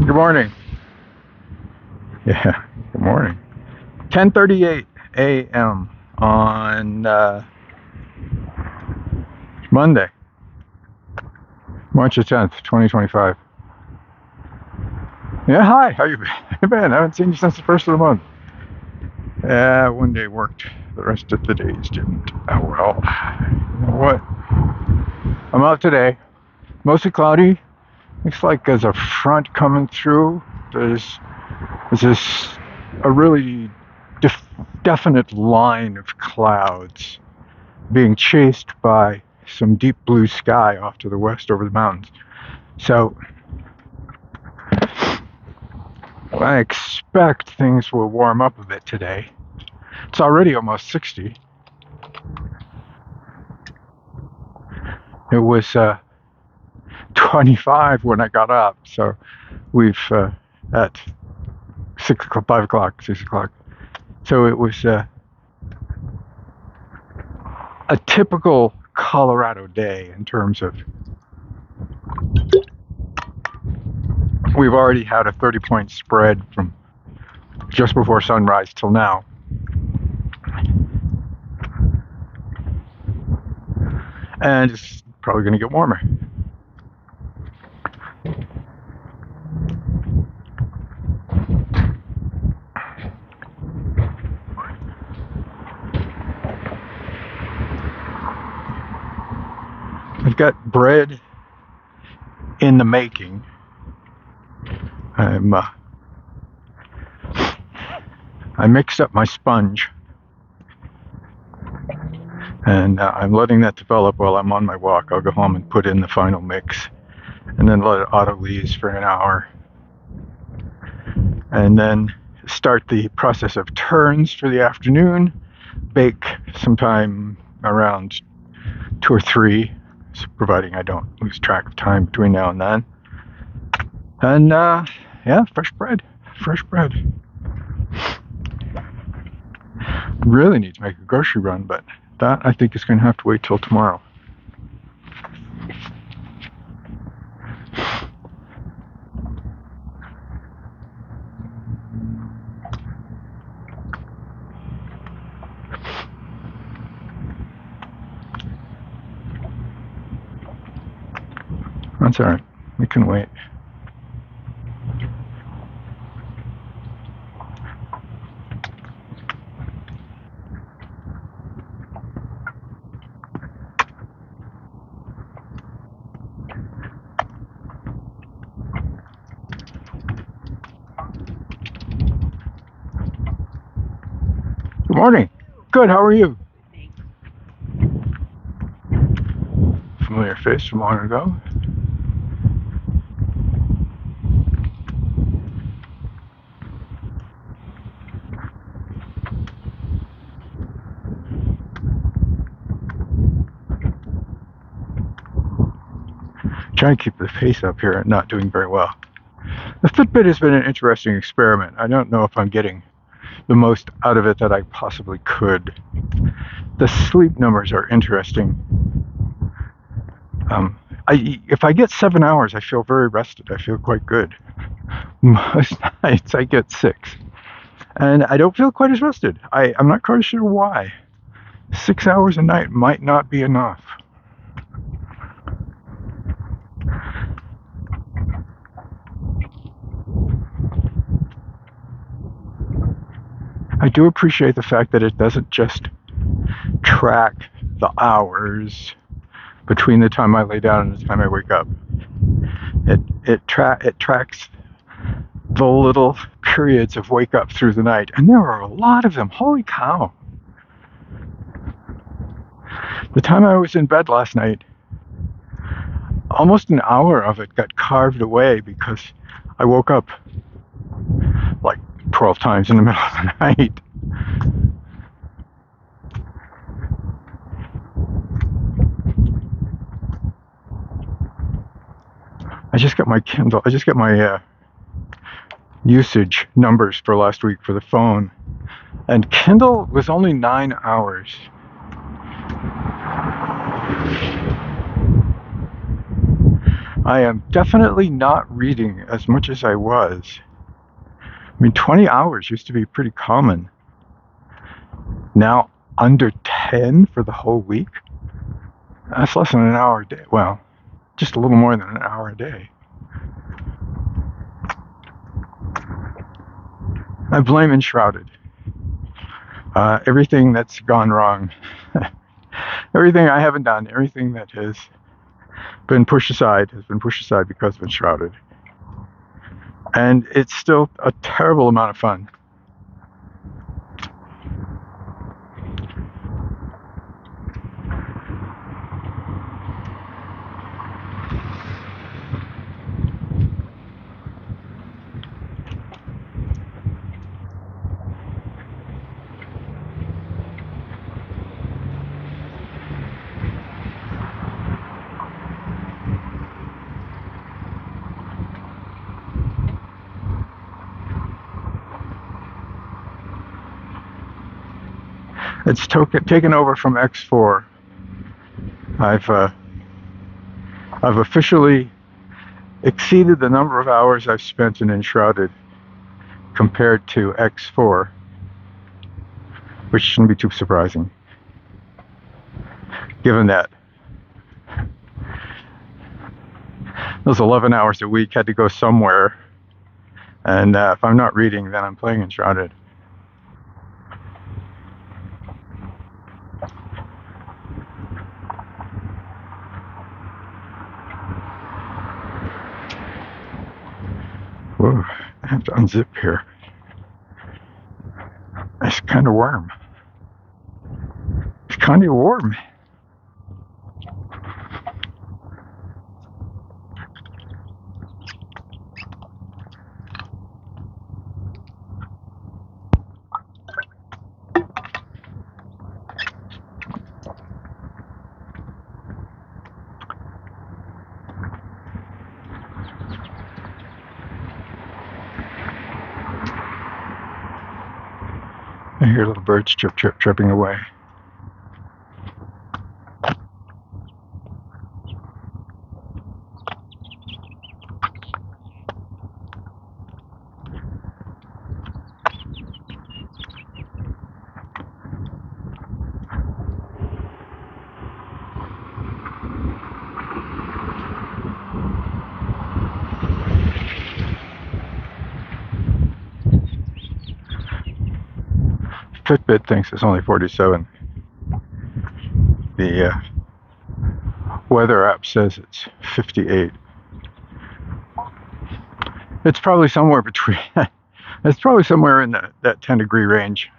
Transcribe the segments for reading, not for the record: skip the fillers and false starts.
Good morning. Yeah, good morning. 10:38 a.m. on Monday, March the 10th, 2025. Yeah, hi. How you been? I haven't seen you since the first of the month. Yeah, one day worked. The rest of the days didn't. Oh well. You know what? I'm out today. Mostly cloudy. Looks like there's a front coming through. There's this a really definite line of clouds being chased by some deep blue sky off to the west over the mountains. So I expect things will warm up a bit today. It's already almost 60. It was 25 when I got up, so we've at 6 o'clock, 5 o'clock, 6 o'clock. So it was a typical Colorado day in terms of we've already had a 30-point spread from just before sunrise till now. And it's probably going to get warmer. I've got bread in the making. I mixed up my sponge, and I'm letting that develop while I'm on my walk. I'll go home and put in the final mix, and then let it auto-lease for an hour, and then start the process of turns for the afternoon. Bake sometime around 2 or 3, providing I don't lose track of time between now and then. And yeah, fresh bread. Really need to make a grocery run, but that I think is going to have to wait till tomorrow. That's all right. We can wait. Good morning. Good, how are you? Familiar face from long ago. Trying to keep the pace up here, not doing very well. The Fitbit has been an interesting experiment. I don't know if I'm getting the most out of it that I possibly could. The sleep numbers are interesting. If I get 7 hours, I feel very rested. I feel quite good. Most nights I get 6. And I don't feel quite as rested. I'm not quite sure why. 6 hours a night might not be enough. I do appreciate the fact that it doesn't just track the hours between the time I lay down and the time I wake up. It tracks the little periods of wake up through the night, and there are a lot of them. Holy cow. The time I was in bed last night, almost an hour of it got carved away because I woke up like 12 times in the middle of the night. I just got my Kindle. I just got my usage numbers for last week for the phone, and Kindle was only 9 hours. I am definitely not reading as much as I was. I mean, 20 hours used to be pretty common. Now, under 10 for the whole week? That's less than an hour a day. Well, just a little more than an hour a day. I blame Enshrouded. Everything that's gone wrong, everything I haven't done, everything that has been pushed aside because of Enshrouded. And it's still a terrible amount of fun. It's taken over from X4. I've officially exceeded the number of hours I've spent in Enshrouded compared to X4, which shouldn't be too surprising, given that those 11 hours a week had to go somewhere, and if I'm not reading, then I'm playing Enshrouded. Whoa, I have to unzip here. It's kind of warm. It's kind of warm. I hear little birds chirping away. Fitbit thinks it's only 47. The weather app says it's 58. It's probably somewhere between. It's probably somewhere in that 10-degree range.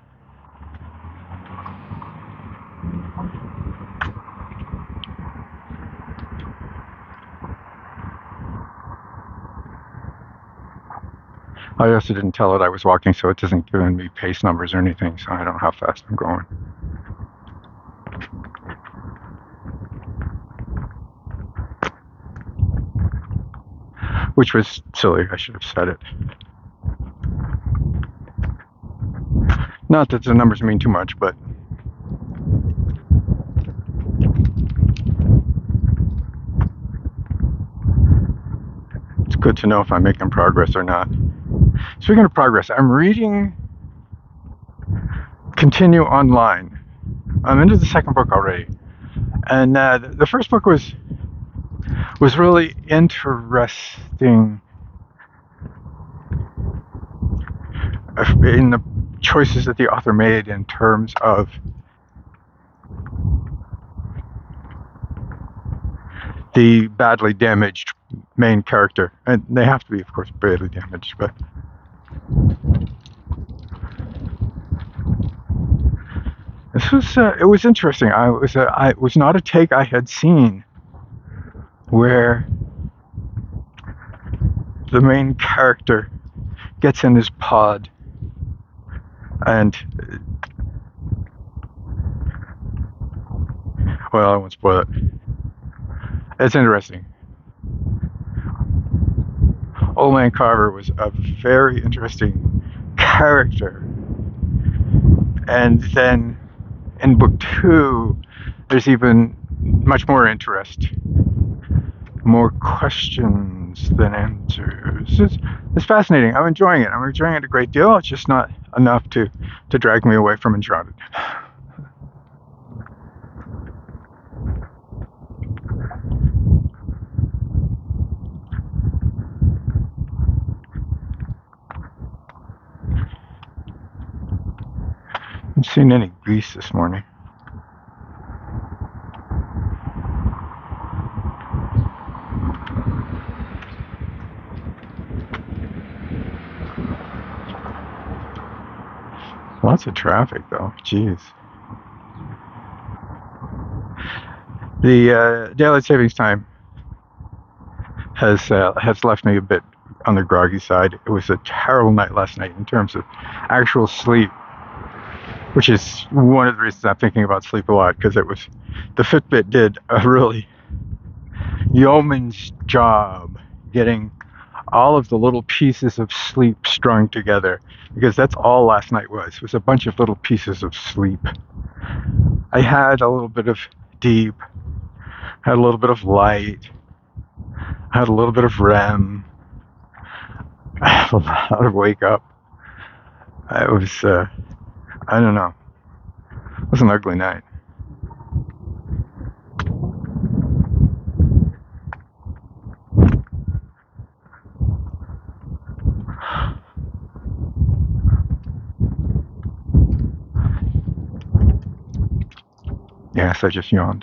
I also didn't tell it I was walking, so it doesn't give me pace numbers or anything, so I don't know how fast I'm going. Which was silly, I should have said it. Not that the numbers mean too much, but it's good to know if I'm making progress or not. Speaking of progress, I'm reading Continue Online. I'm into the second book already. And the first book was really interesting in the choices that the author made in terms of the badly damaged main character. And they have to be, of course, badly damaged, but this was it was interesting. It was not a take I had seen where the main character gets in his pod and, well, I won't spoil it. It's interesting. Old Man Carver was a very interesting character. And then in book 2, there's even much more interest. more questions than answers. It's fascinating. I'm enjoying it. I'm enjoying it a great deal. It's just not enough to drag me away from Enshrouded. I haven't seen any geese this morning. Lots of traffic, though. Jeez. The daylight savings time has left me a bit on the groggy side. It was a terrible night last night in terms of actual sleep, which is one of the reasons I'm thinking about sleep a lot, because the Fitbit did a really yeoman's job getting all of the little pieces of sleep strung together, because that's all last night was a bunch of little pieces of sleep. I had a little bit of deep, had a little bit of light, had a little bit of REM, a lot of wake up. It was, I don't know, it was an ugly night. Yes, I just yawned.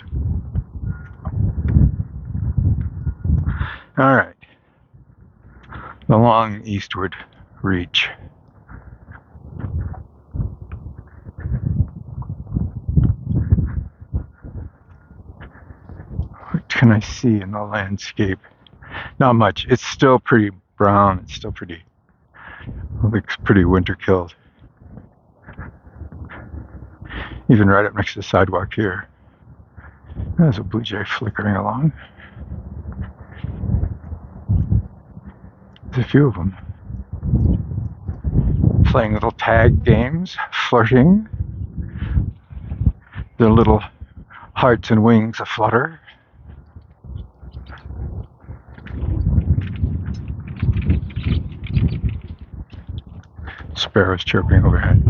All right. The long eastward reach. What can I see in the landscape? Not much. It's still pretty brown. It's still pretty, looks pretty winter killed. Even right up next to the sidewalk here. There's a blue jay flickering along. There's a few of them. Playing little tag games, flirting. Their little hearts and wings aflutter. Sparrows chirping overhead.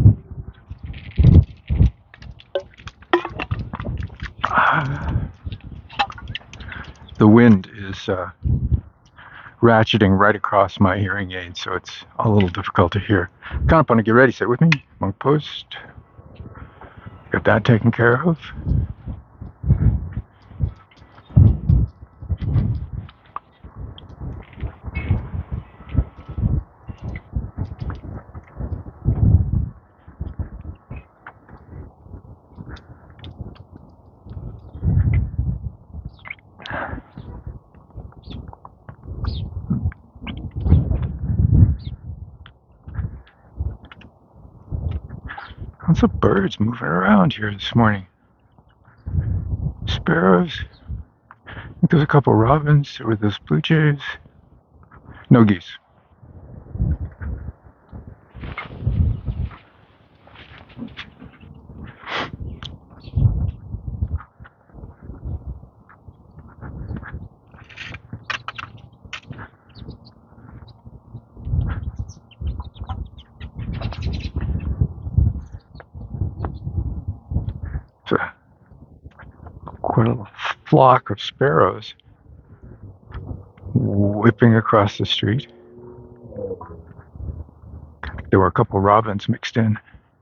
The wind is ratcheting right across my hearing aid, so it's a little difficult to hear. Kind of want to get ready. Sit with me. Monk post. Got that taken care of. Lots of birds moving around here this morning. Sparrows. I think there's a couple robins. There were those blue jays. No geese. Quite a flock of sparrows whipping across the street. There were a couple robins mixed in.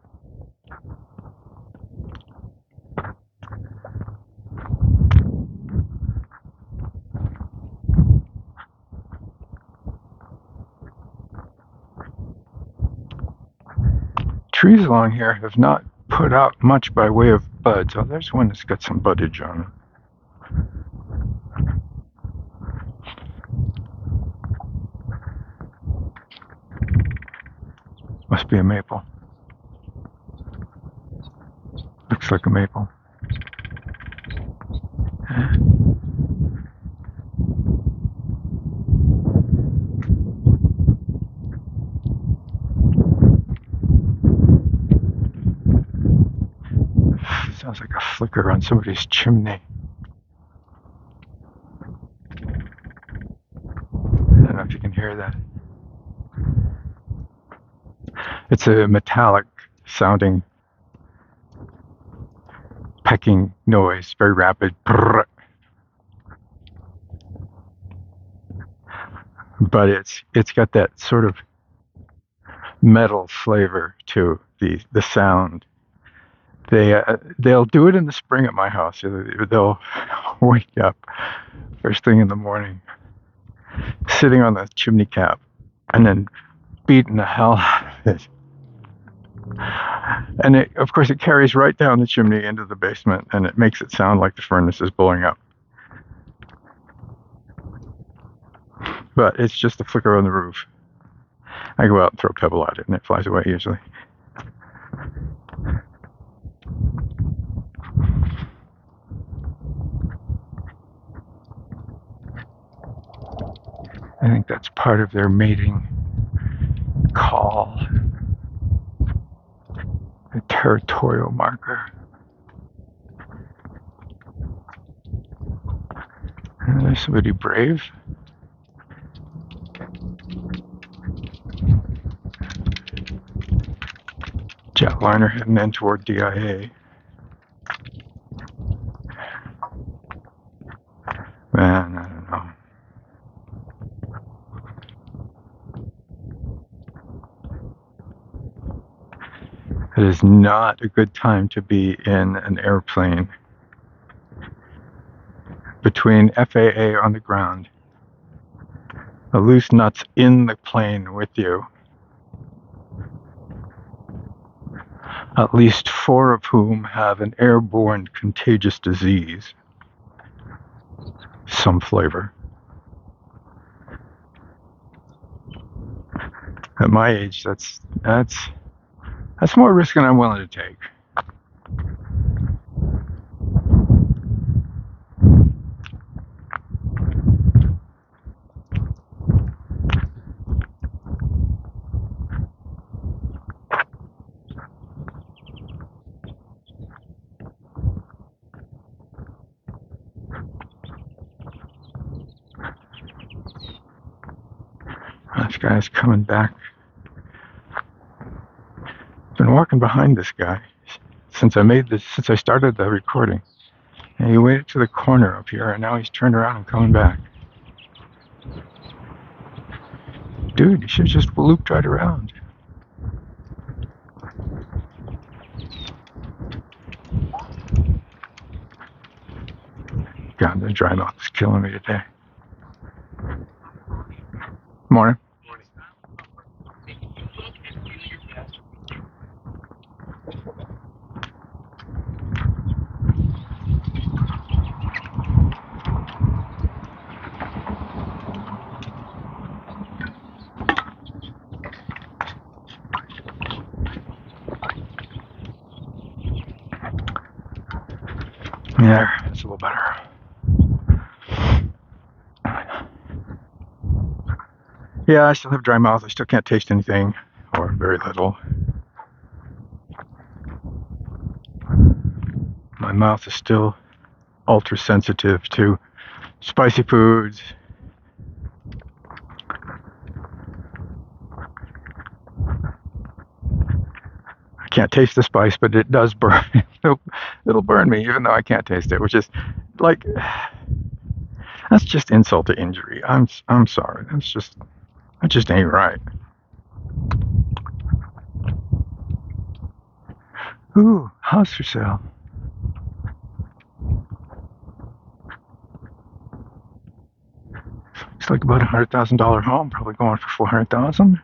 Trees along here have not put out much by way of buds. Oh, there's one that's got some buddage on it. Must be a maple. Looks like a maple. Sounds like a flicker on somebody's chimney. hear that. It's a metallic sounding pecking noise, very rapid. But it's got that sort of metal flavor to the sound. They'll do it in the spring at my house. They'll wake up first thing in the morning, sitting on the chimney cap, and then beating the hell out of it. And of course, it carries right down the chimney into the basement, and it makes it sound like the furnace is blowing up. But it's just a flicker on the roof. I go out and throw a pebble at it, and it flies away usually. I think that's part of their mating call, a territorial marker. And there's somebody brave. Jetliner heading in toward DIA. Man, I don't know. It is not a good time to be in an airplane between FAA on the ground, the loose nuts in the plane with you, at least 4 of whom have an airborne contagious disease, some flavor. At my age, that's more risk than I'm willing to take. This guy's coming back. Been walking behind this guy since I started the recording. And he waited to the corner up here, and now he's turned around and coming back. Dude, you should have just looped right around. God, the dry mouth is killing me today. Morning. Yeah, it's a little better. Yeah, I still have dry mouth. I still can't taste anything, or very little. My mouth is still ultra sensitive to spicy foods. I can't taste the spice, but it does burn. It'll burn me, even though I can't taste it, which is like, that's just insult to injury. I'm sorry. That just ain't right. Ooh, house for sale. It's like about $100,000 home, probably going for $400,000.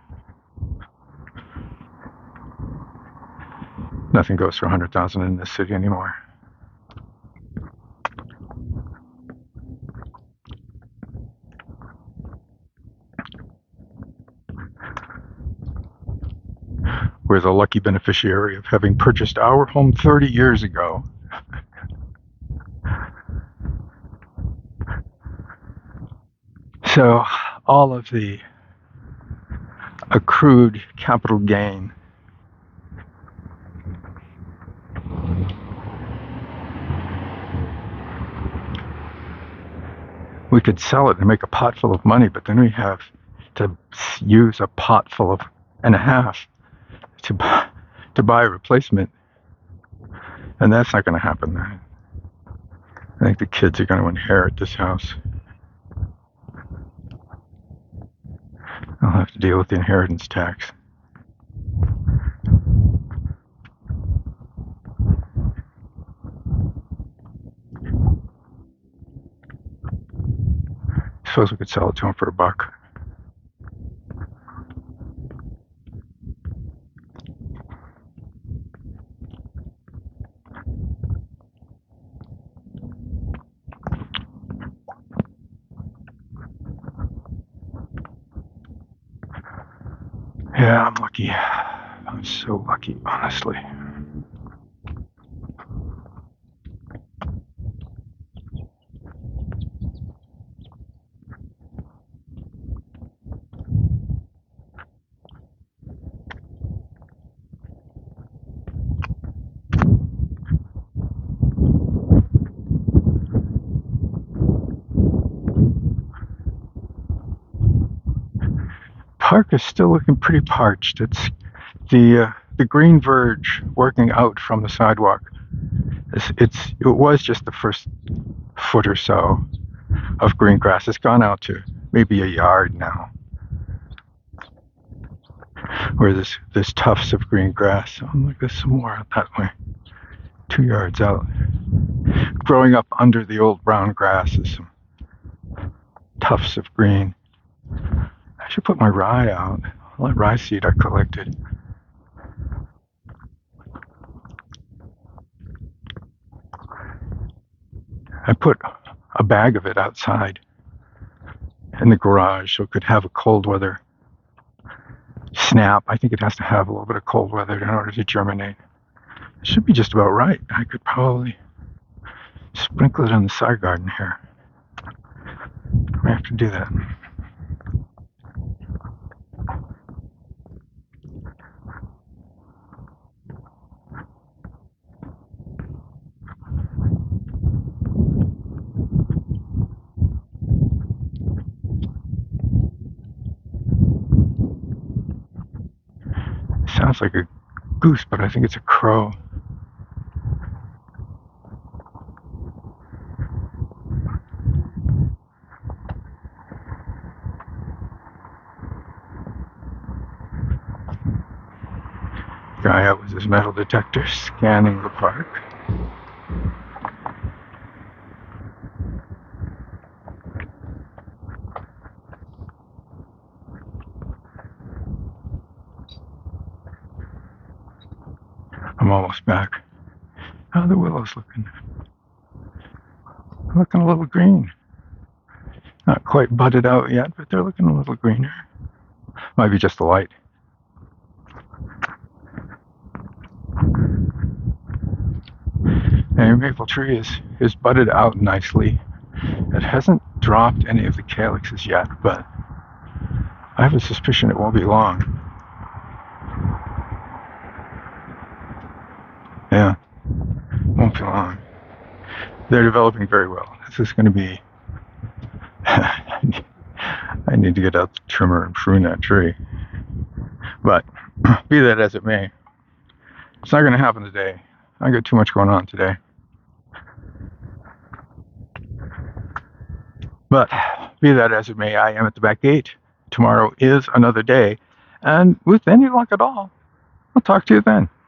Nothing goes for $100,000 in this city anymore. We're the lucky beneficiary of having purchased our home 30 years ago. So all of the accrued capital gain we could sell it and make a pot full of money, but then we have to use a pot full of and a half to buy a replacement, and that's not going to happen. I think the kids are going to inherit this house. I'll have to deal with the inheritance tax. I suppose we could sell it to him for $1. Yeah, I'm lucky. I'm so lucky, honestly. Park is still looking pretty parched. It's the green verge working out from the sidewalk. It was just the first foot or so of green grass. It's gone out to maybe a yard now, where there's tufts of green grass. Oh, look, there's some more out that way. 2 yards out. Growing up under the old brown grass is some tufts of green. I should put my rye out. All that rye seed I collected. I put a bag of it outside in the garage so it could have a cold weather snap. I think it has to have a little bit of cold weather in order to germinate. It should be just about right. I could probably sprinkle it in the side garden here. I have to do that. Sounds like a goose, but I think it's a crow. Guy out with his metal detector scanning the park. I'm almost back. How are the willows looking? Looking a little green. Not quite budded out yet, but they're looking a little greener. Might be just the light. And your maple tree is budded out nicely. It hasn't dropped any of the calyxes yet, but I have a suspicion it won't be long. Yeah, won't be long. They're developing very well. This is going to be... I need to get out the trimmer and prune that tree. But be that as it may, it's not going to happen today. I got too much going on today. But be that as it may, I am at the back gate. Tomorrow is another day. And with any luck at all, I'll talk to you then.